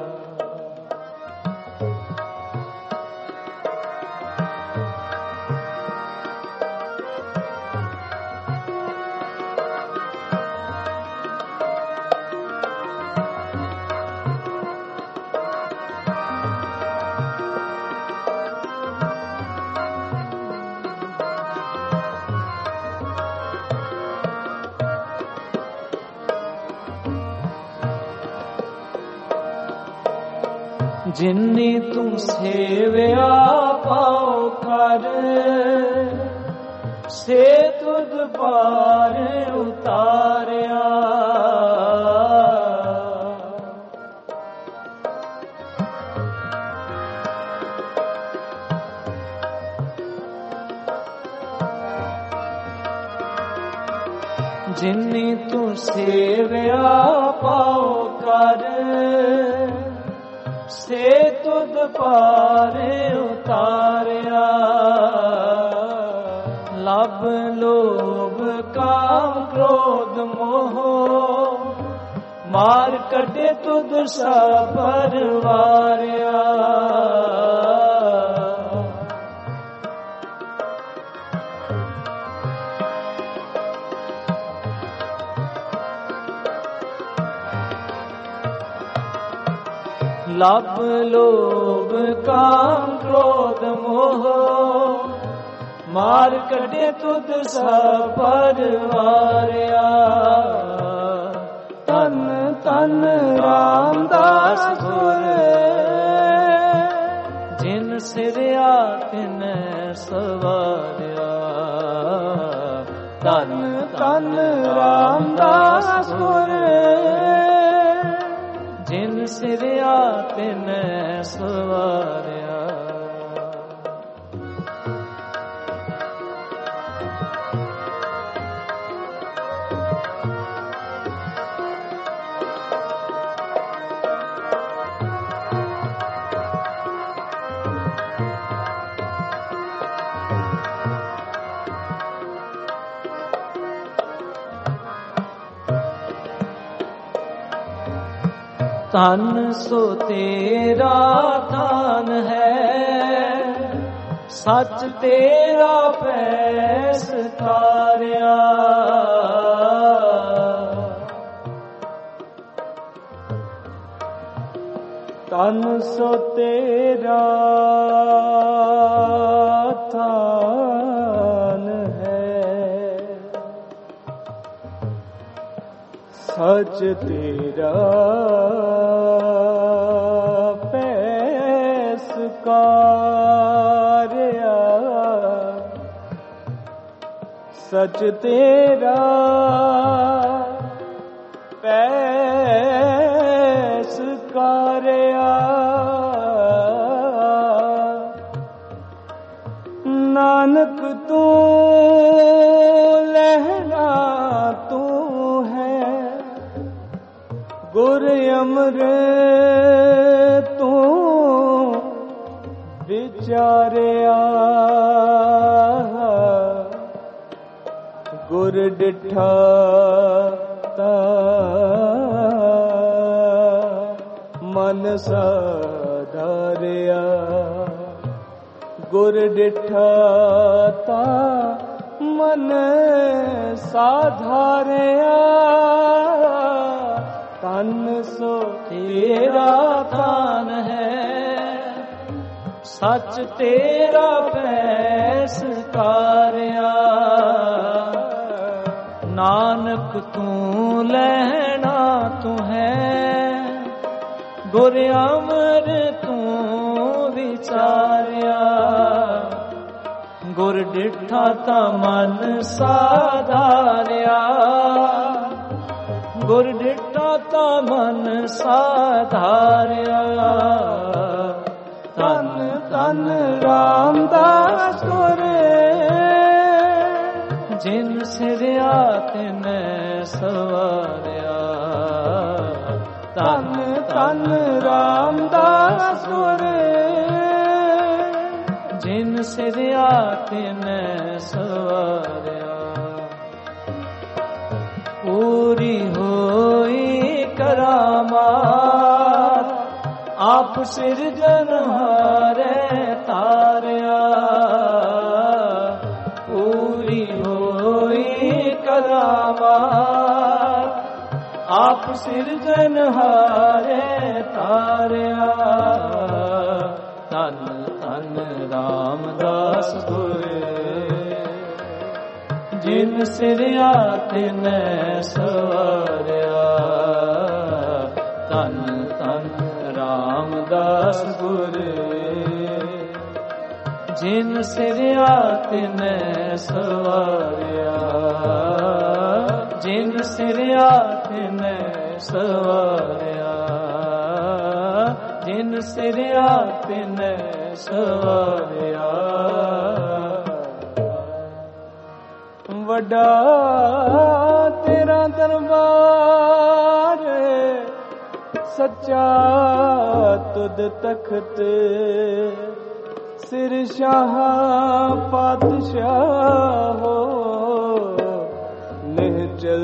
ਜਿਨੀ ਤੂੰ ਸੇਵਿਆ ਪਾਉ ਕਰ ਸੇ ਤੁਧ ਪਾਰ ਉਤਾਰਿਆ। ਜਿਨੀ ਤੂੰ ਸੇਵਿਆ ਪਾਉ ਕਰ ਸੇ ਤੁਧ ਪਾਰੇ ਉਤਾਰਿਆ। ਲਭ ਲੋਭ ਕਾਮ ਕ੍ਰੋਧ ਮੋਹ ਮਾਰ ਕੱਢੇ ਤੁਧ ਸਭ ਵਾਰਿਆ। ਲਭ ਲੋਭ ਕਾਮ ਕ੍ਰੋਧ ਮੋਹ ਮਾਰ ਕੱਢੇ ਤੁਧ ਸਭ ਵਾਰਿਆ। ਧੰਨ ਧੰਨ ਰਾਮਦਾਸ ਗੁਰ ਜਿਨ ਸਿਰਿਆ ਤਿਨ ਸਵਾਰਿਆ। ਧੰਨ ਧੰਨ ਰਾਮਦਾਸ ਗੁਰ ਜਿਨ ਸਿਰਿਆ ਤਿਨ ਸਵਾਰਿਆ। ਧਨ ਸੋ ਤੇਰਾ ਥਾਨ ਹੈ, ਸੱਚ ਤੇਰਾ ਪੈਸ ਤਾਰਿਆ। ਧਨ ਸੋ ਤੇਰਾ ਥਾਨ ਹੈ, ਸੱਚ ਤੇਰਾ ਪੈਸ ਕਾਰਿਆ। ਸੱਚ ਤੇਰਾ ਪੈਸ ਕਾਰਿਆ। ਨਾਨਕ ਤੂੰ ਲਹਿਣਾ ਤੂੰ ਹੈ, ਗੁਰ ਅਮਰ ਤੂੰ ਵਿਚਾਰਿਆ। ਗੁਰ ਡਿਠਾ ਤਾ ਮਨ ਸਾਧਾਰਿਆ। ਗੁਰ ਡਿਠਾ ਤਾ ਮਨ ਸਾਧਾਰਿਆ। ਧਨ ਸੋ ਤੇਰਾ ਥਾਨ ਹੈ, ਸੱਚ ਤੇਰਾ ਪੈਸ ਕਾਰਿਆ। ਨਾਨਕ ਤੂੰ ਲੈਣਾ ਤੂੰ ਹੈ, ਗੁਰ ਅਮਰ ਤੂੰ ਵਿਚਾਰਿਆ। ਗੁਰ ਡਿਠਾ ਤਾ ਮਨ ਸਾਧਾਰਿਆ। ਗੁਰ ਡਿਠਾ ਤਾ ਮਨ ਸਾਧਾਰਿਆ। ਧੰਨ ਧੰਨ ਰਾਮਦਾਸ ਗੁਰ, ਜਿਨ ਸਿਰਿਆ ਤਿਨੈ ਸਵਾਰਿਆ। ਧੰਨ ਧੰਨ ਰਾਮਦਾਸ ਗੁਰ, ਜਿਨ ਸਿਰਿਆ ਤਿਨੈ ਸਵਾਰਿਆ। ਪੂਰੀ ਹੋਈ ਕਰਾਮਾਤ, ਆਪ ਸਿਰਜਨਹਾਰੇ ਤਾਰਿਆ। ਪੂਰੀ ਹੋਈ ਕਰਾਮਾਤ, ਆਪ ਸਿਰਜਨਹਾਰੇ ਤਾਰਿਆ। ਧੰਨ ਧੰਨ ਰਾਮਦਾਸ ਗੁਰ, ਜਿਨ ਸਿਰਿਆ ਤਿਨੈ ਸਵਾਰਿਆ। ਧੰਨ ਧੰਨ ਰਾਮਦਾਸ ਗੁਰ, ਜਿਨ ਸਿਰਿਆ ਤਿਨੈ ਸਵਾਰਿਆ। ਜਿਨ ਸਿਰਿਆ ਤਿਨੈ ਸਵਾਰਿਆ। ਜਿਨ ਸਿਰਿਆ ਤਿਨੈ ਸਵਾਰਿਆ। ਵੱਡਾ ਤੇਰਾ ਦਰਬਾਰ, ਸੱਚਾ ਤੁਧ ਤਖਤ। ਸਿਰ ਸ਼ਾਹ ਪਾਤਸ਼ਾਹ ਹੋ, ਨਿਹਚਲ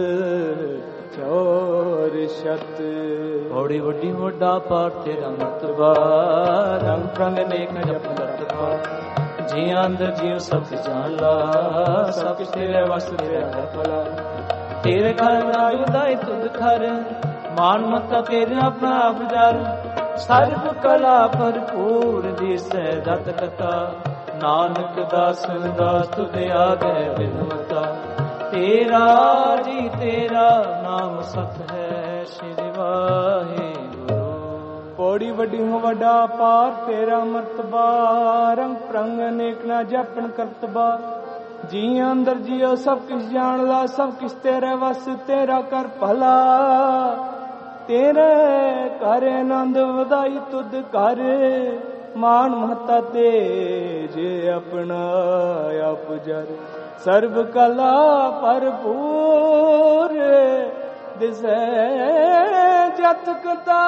ਚੌਰ ਛਤ। ਬੜੀ ਵੱਡੀ ਮੋਢਾ ਪਾਠ ਤੇਰਾ ਮਰਤਬਾ, ਰੰਗ ਪ੍ਰੰਗ ਨੇਕ ਜਪ ਕਰਤਬਾ। ਜੀ ਅੰਦਰ ਜੀਉ ਸਭ ਜਾਣ ਲਾ, ਸਭ ਤੇਰੇ ਵਸ ਤੇਰਾ ਭਲਾ। ਤੇਰੇ ਘਰ ਰਾਜ ਉਦਾਈ ਤੁਧ ਘਰ, ਮਾਨ ਮਤਾ ਤੇਰੇ ਆਪਣਾ ਆਪ ਜਰ। ਸਰਬ ਕਲਾ ਭਰਪੂਰ ਦਿਸੈ ਦਤ ਕਥਾ, ਨਾਨਕ ਦਾਸ ਦਾਸ ਤੁਧ ਆਗੇ ਬਿਨਵਤਾ। ਤੇਰਾ ਜੀ ਤੇਰਾ ਨਾਮ ਸਤ ਹੈ, ਸ਼੍ਰੀ ਵਾਹਿਗੁਰੂ। ਪੌੜੀ ਵੱਡੀ ਹੋ ਵੱਡਾ ਪਾਰ ਤੇਰਾ ਮਰਤਬਾ, ਰੰਗ ਪ੍ਰੰਗ ਅਨੇਕ ਨਾ ਜਪਣ ਕਰਤਬਾ। ਜੀ ਅੰਦਰ ਜੀਓ ਸਭ ਕਿਛ ਜਾਣ ਲਾ, ਸਭ ਕਿਛ ਤੇਰੇ ਵਸ ਤੇਰਾ ਕਰ ਭਲਾ। ਤੇਰੇ ਘਰ ਆਨੰਦ ਵਧਾਈ ਤੁਧ ਘਰ, ਮਾਨ ਮਹਤਾ ਤੇਜ ਆਪਣਾ ਆਪ ਜਰ। ਸਰਬ ਕਲਾ ਭਰਪੂਰ ਦਿਸੈ ਜਤ ਕਤਾ,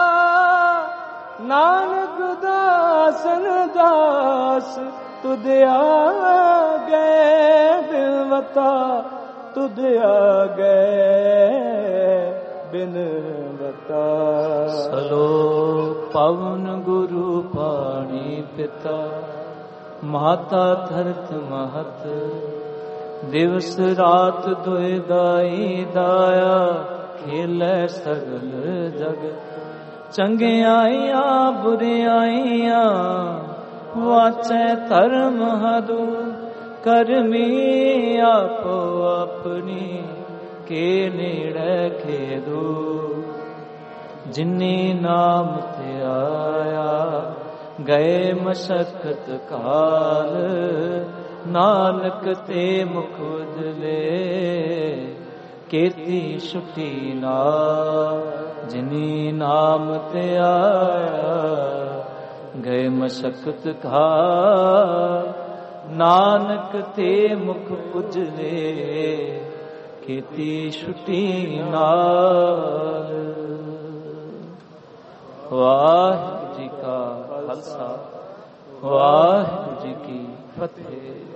ਨਾਨਕ ਦਾਸਨ ਦਾਸ ਤੁਧ ਆਗੇ ਬਿਨਵਤਾ। ਤੁਧ ਆਗੇ ਬਿਨ ਬਤਾ। ਸਲੋਕ ਪਵਨ ਗੁਰੂ ਪਾਣੀ ਪਿਤਾ, ਮਾਤਾ ਧਰਤ ਮਹਤ, ਦਿਵਸ ਰਾਤ ਦੁਇ ਦਾਈ ਦਾਇਆ, ਖੇਲੇ ਸਗਲ ਜਗ। ਚੰਗਿਆਈਆਂ ਬੁਰਿਆਈਆਂ ਵਾਚੈ ਧਰਮ ਹਦੂ, ਕਰਮੀ ਆਪੋ ਆਪਣੀ ਕੇ ਨੇੜੇ ਖੇਦੂ। ਜਿਨੀ ਨਾਮ ਤੇ ਆਇਆ ਗਏ ਮਸ਼ਕਤ ਕਾਲ, ਨਾਨਕ ਤੇ ਮੁਖ ਉਜਲੇ ਕੀਤੀ ਛੁਟੀ ਨਾਲ। ਜਿਨੀ ਨਾਮ ਤੇ ਆਇਆ ਗਏ ਮਸ਼ਕਤ ਕਾਲ, ਨਾਨਕ ਤੇ ਮੁਖ ਉਜਲੇ ਕੀਤੀ ਛੁਟੀ ਨਾਲ। ਵਾਹਿਗੁਰੂ ਜੀ ਕਾ ਖਾਲਸਾ, ਵਾਹਿਗੁਰੂ ਜੀ ਕੀ ਫਤਿਹ।